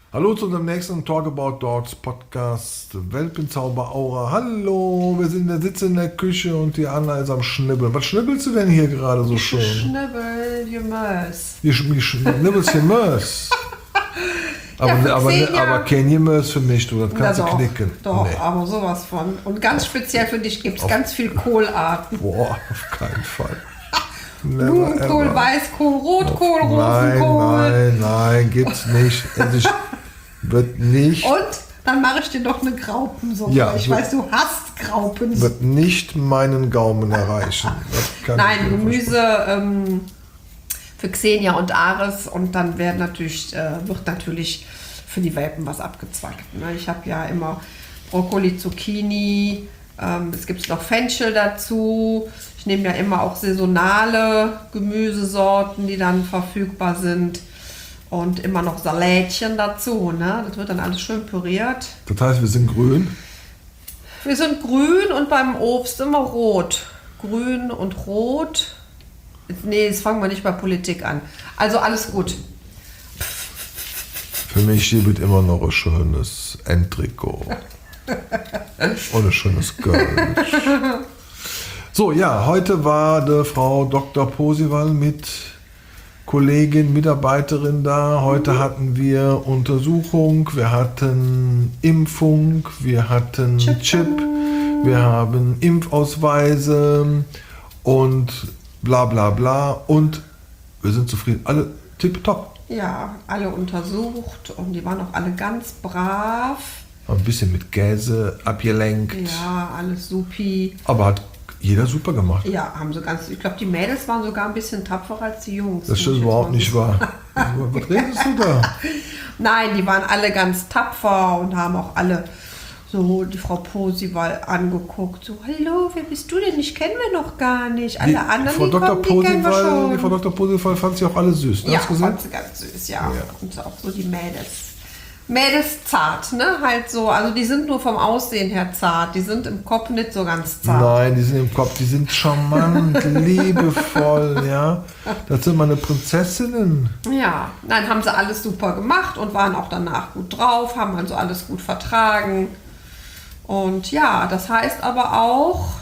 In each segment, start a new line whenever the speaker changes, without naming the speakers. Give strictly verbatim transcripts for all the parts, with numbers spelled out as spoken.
Hallo zu unserem nächsten Talk About Dogs Podcast, Welpenzauber Aura. Hallo, wir sind der Sitz in der Küche und die Anna ist am Schnibbeln. Was schnibbelst du denn hier gerade so schön?
Ich schnibbel je Mös.
Wie schnibbelst du Mös? Aber,
Ja,
aber,
zehn
aber kein Mös für mich, du, das kannst
Na
du
doch,
knicken.
Doch,
Nee.
aber sowas von. Und ganz speziell für dich gibt es ganz viel Kohlarten.
Boah, auf keinen Fall. Never
Blumenkohl,
ever.
Weißkohl, Rotkohl,
Nein,
Rosenkohl.
nein, nein, gibt's nicht. Also ich wird nicht,
Und dann mache ich dir doch eine Graupensuppe.
Ja,
ich
wird-
weiß, du hasst Graupensuppe.
wird nicht meinen Gaumen erreichen. Das kann ich
Nein,
mir
Gemüse ähm, für Xenia und Ares. Und dann wird natürlich, äh, wird natürlich für die Welpen was abgezwackt. Ne? Ich habe ja immer Brokkoli, Zucchini. Ähm, es gibt noch Fenchel dazu. Ich nehme ja immer auch saisonale Gemüsesorten, die dann verfügbar sind. Und immer noch Salätchen dazu. Ne? Das wird dann alles schön püriert.
Das heißt, wir sind grün.
Wir sind grün und beim Obst immer rot. Grün und rot. Jetzt, nee, jetzt fangen wir nicht bei Politik an. Also alles gut.
Für mich gibt es immer noch ein schönes Endtrikot. Und ein schönes Gold. So, ja, heute war die Frau Doktor Posival mit Kollegin, Mitarbeiterin da. Heute hatten wir Untersuchung, wir hatten Impfung, wir hatten
Chip.
Chip, wir haben Impfausweise und bla bla bla. Und wir sind zufrieden. Alle tipptopp.
Ja, alle untersucht und die waren auch alle ganz brav.
Ein bisschen mit Käse abgelenkt.
Ja, alles supi.
Aber hat jeder super gemacht.
Ja, haben so ganz, ich glaube, die Mädels waren sogar ein bisschen tapferer als die Jungs.
Das
muss
ist
ich
überhaupt
jetzt mal
nicht
so
wahr. Was redest du da?
Nein, die waren alle ganz tapfer und haben auch alle so die Frau Posival angeguckt. So, hallo, wer bist du denn? Ich kennen wir noch gar nicht. Alle
Die
anderen,
Frau
die
Doktor
kommen, die kennen wir
Posival,
schon.
die Frau Doktor Posival fand sie auch alle süß. Ne?
Ja,
Hast du gesehen?
fand sie ganz süß, ja.
Ja.
Und auch so die Mädels. Mädels zart, ne? Halt so, also die sind nur vom Aussehen her zart. Die sind im Kopf nicht so ganz zart.
Nein, die sind im Kopf, die sind charmant, liebevoll, ja. Das sind meine Prinzessinnen.
Ja, nein, haben sie alles super gemacht und waren auch danach gut drauf, haben also alles gut vertragen. Und ja, das heißt aber auch,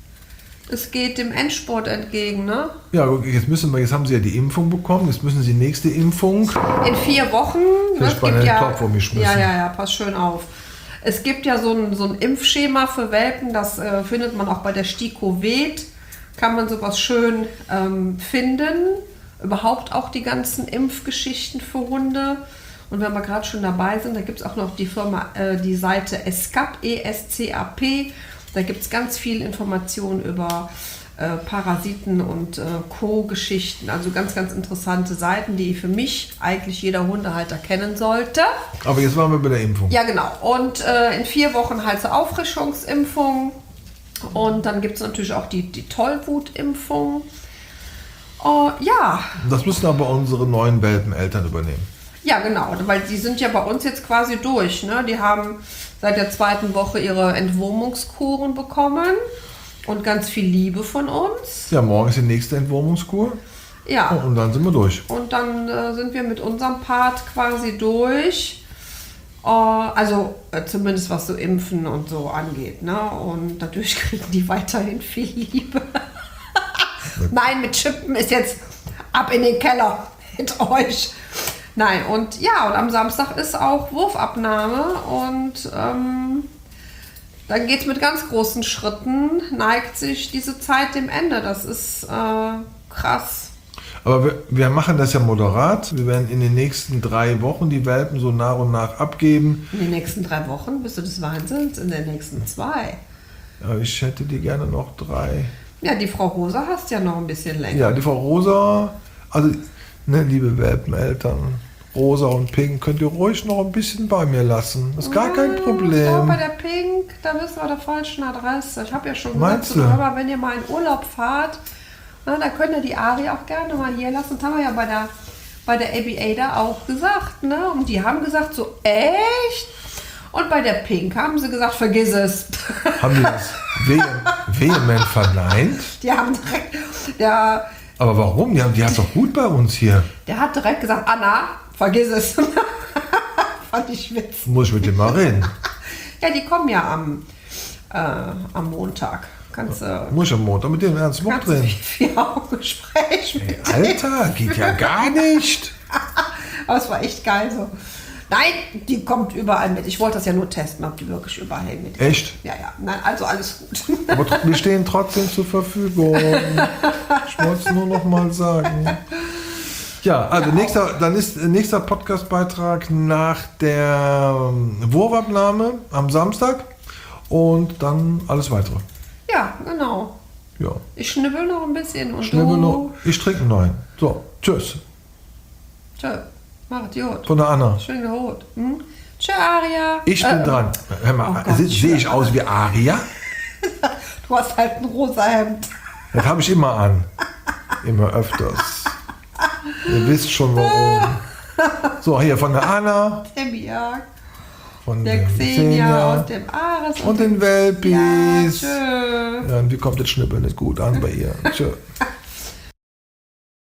es geht dem Endspurt entgegen, ne?
Ja, jetzt müssen wir, jetzt haben sie ja die Impfung bekommen, jetzt müssen sie nächste Impfung.
In vier Wochen. Ne,
Vielleicht
es
bei
gibt
einem
ja,
Topf umgeschmissen.
ja, ja, ja, pass schön auf. Es gibt ja so ein, so ein Impfschema für Welpen, das äh, findet man auch bei der STIKO Vet. Kann man sowas schön ähm, finden. Überhaupt auch die ganzen Impfgeschichten für Hunde. Und wenn wir gerade schon dabei sind, da gibt es auch noch die Firma, äh, die Seite ESCAP, E S C A P. Da gibt es ganz viel Informationen über äh, Parasiten und äh, Co-Geschichten. Also ganz, ganz interessante Seiten, die für mich eigentlich jeder Hundehalter kennen sollte.
Aber jetzt waren wir bei der Impfung.
Ja, genau. Und äh, in vier Wochen halt zur Auffrischungsimpfung. Und dann gibt es natürlich auch die, die Tollwutimpfung. Oh, ja,
Das müssen aber unsere neuen Welpeneltern übernehmen.
ja, genau, weil die sind ja bei uns jetzt quasi durch. Ne? Die haben seit der zweiten Woche ihre Entwurmungskuren bekommen und ganz viel Liebe von uns.
Ja, morgen ist die nächste Entwurmungskur.
Ja,
Oh, und dann sind wir durch.
und dann äh, sind wir mit unserem Part quasi durch. Äh, also äh, zumindest was so Impfen und so angeht. Ne? Und natürlich kriegen die weiterhin viel Liebe. Nein, mit Chippen ist jetzt ab in den Keller mit euch. Nein, und ja, und am Samstag ist auch Wurfabnahme und ähm, dann geht es mit ganz großen Schritten, neigt sich diese Zeit dem Ende. Das ist äh, krass.
Aber wir, wir machen das ja moderat. Wir werden in den nächsten drei Wochen die Welpen so nach und nach abgeben.
In den nächsten drei Wochen bist du des Wahnsinns, in den nächsten zwei.
Ja, ich hätte die gerne noch drei.
Ja, die Frau Rosa hast ja noch ein bisschen länger.
Ja, die Frau Rosa, also, ne, liebe Welpeneltern, Rosa und Pink, könnt ihr ruhig noch ein bisschen bei mir lassen. Ist gar kein
Ich glaube,
Problem.
bei der Pink, da bist du an der falschen Adresse. Ich habe ja schon
Meinst
gesagt,
du?
so, aber wenn ihr mal in Urlaub fahrt, na, da könnt ihr die Ari auch gerne mal hier lassen. Das haben wir ja bei der, bei der A B A da auch gesagt. Ne? Und die haben gesagt, so echt? Und bei der Pink haben sie gesagt, vergiss es.
Haben die das vehe, vehement verneint?
Die haben direkt, der,
Aber warum? Die, haben, die hat doch gut bei uns hier.
der hat direkt gesagt, Anna, vergiss es. Fand ich witzig.
Muss ich mit dem mal reden.
Ja, die kommen ja am, äh, am Montag. Kannst du
Muss ich am Montag mit dem ernst Wort
kannst du
reden.
vier Augen Gespräch mit denen.
Alter, geht ja gar nicht.
Aber es war echt geil so. Nein, die kommt überall mit. Ich wollte das ja nur testen, ob die wirklich überall mit.
Echt?
Ja, ja. Nein, also alles gut.
Aber tr- wir stehen trotzdem zur Verfügung. Ich wollte es nur noch mal sagen. Ja, also nächster, dann ist nächster Podcastbeitrag nach der ähm, Wurfabnahme am Samstag und dann alles weitere.
Ja, genau.
Ja.
Ich schnibbel noch ein bisschen und
Schnell
du...
noch. Ich trinke noch einen. So, tschüss.
Tschö, macht gut.
Von der Anna.
Schön geholt. Hm? Tschö, Aria.
Ich bin
Äh,
dran. Hör mal,
oh Gott,
se- sehe ich aus wie Aria?
Du hast halt ein rosa Hemd.
Das habe ich immer an. Immer öfters. Ihr wisst schon warum. So, hier von der Anna,
Dem Jörg,
von
der
der
Xenia
Xenia
und dem Ares.
und den
Ja,
Welpis.
tschö.
Ja, und wie kommt das Schnippeln nicht gut an bei ihr? Tschö.